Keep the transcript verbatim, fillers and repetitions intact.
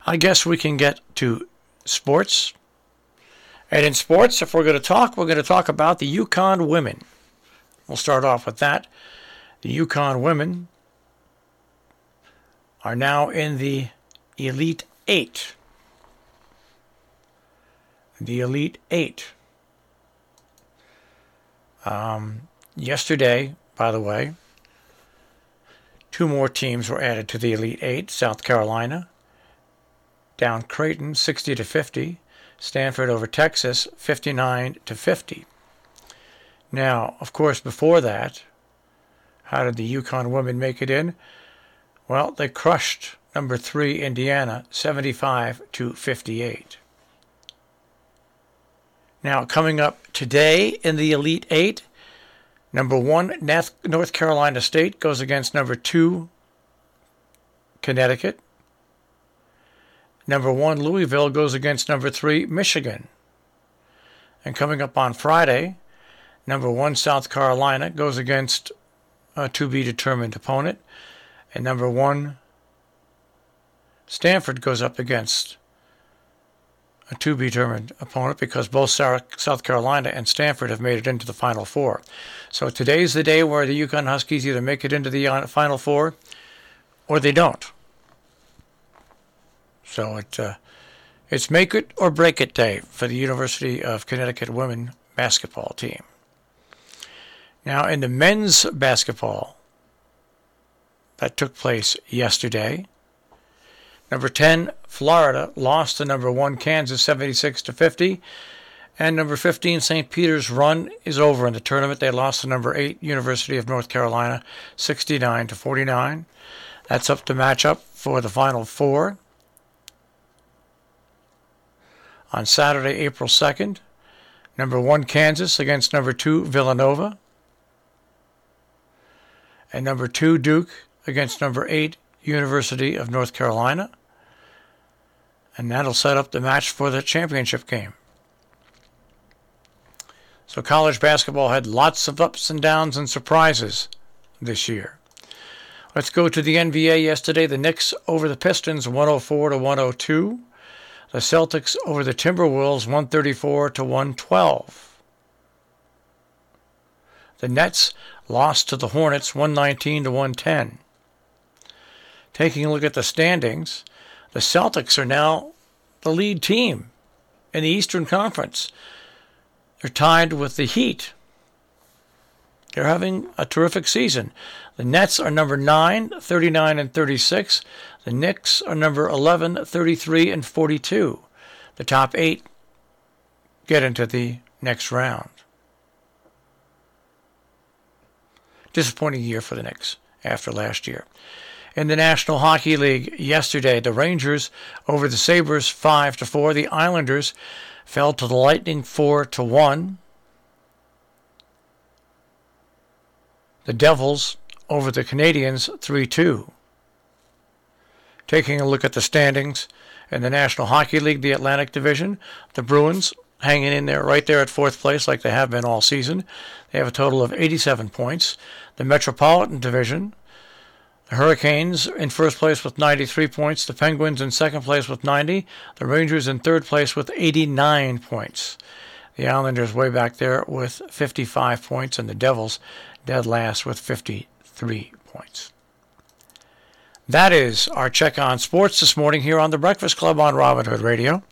I guess we can get to sports. And in sports, if we're going to talk, we're going to talk about the UConn women. We'll start off with that. The UConn women are now in the Elite Eight. The Elite Eight. Um, yesterday, by the way, two more teams were added to the Elite Eight. South Carolina down Creighton sixty to fifty. Stanford over Texas fifty-nine to fifty. Now, of course, before that, how did the UConn women make it in? Well, they crushed number three Indiana seventy-five to fifty-eight. Now, coming up today in the Elite Eight, number one North Carolina State goes against number two Connecticut. Number one Louisville goes against number three Michigan. And coming up on Friday, number one South Carolina goes against a to-be-determined opponent. And number one Stanford goes up against a to-be-determined opponent because both South Carolina and Stanford have made it into the Final Four. So today's the day where the UConn Huskies either make it into the Final Four or they don't. So it, uh, it's make it or break it day for the University of Connecticut women basketball team. Now, in the men's basketball that took place yesterday, number ten, Florida, lost to number one, Kansas, seventy-six to fifty. And number fifteen, Saint Peter's run is over in the tournament. They lost to number eight, University of North Carolina, sixty-nine to forty-nine. That's up to match up for the Final Four. On Saturday, April second, number one, Kansas against number two, Villanova. And number two, Duke against number eight, University of North Carolina. And that'll set up the match for the championship game. So college basketball had lots of ups and downs and surprises this year. Let's go to the N B A yesterday. The Knicks over the Pistons, one oh four to one oh two. The Celtics over the Timberwolves, one thirty-four to one twelve. The Nets lost to the Hornets, one nineteen to one ten. Taking a look at the standings, the Celtics are now the lead team in the Eastern Conference. They're tied with the Heat. They're having a terrific season. The Nets are number nine, thirty-nine and thirty-six. The Knicks are number eleven, thirty-three and forty-two. The top eight get into the next round. Disappointing year for the Knicks after last year. In the National Hockey League yesterday, the Rangers over the Sabres five to four. The Islanders fell to the Lightning four to one. The Devils over the Canadiens three two. Taking a look at the standings in the National Hockey League, the Atlantic Division, the Bruins hanging in there right there at fourth place like they have been all season. They have a total of eighty-seven points. The Metropolitan Division, the Hurricanes in first place with ninety-three points. The Penguins in second place with ninety. The Rangers in third place with eighty-nine points. The Islanders way back there with fifty-five points, and the Devils dead last with fifty-three points. That is our check on sports this morning here on the Breakfast Club on Robin Hood Radio.